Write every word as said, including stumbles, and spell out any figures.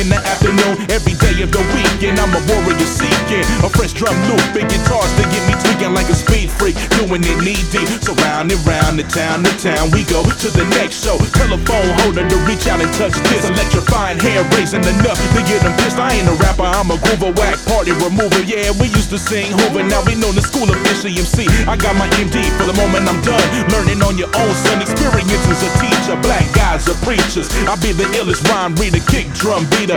in the afternoon, every day of the weekend. I'm a warrior seeking a fresh drum loop and guitars to get me tweaking like a speed freak, doing it knee deep. So round and round, the town to town we go to the next show. Telephone holder to reach out and touch this, electrifying, hair raising enough to get them pissed. I ain't a rapper, I'm a groover, whack party remover. Yeah, we used to sing Hoover, now we know the school of Fisher M C. I got my M D for the moment I'm done. Learning on your own, son. Experience as a teacher, black guys are preachers. I'll be the illest rhyme reader, kick drum beater.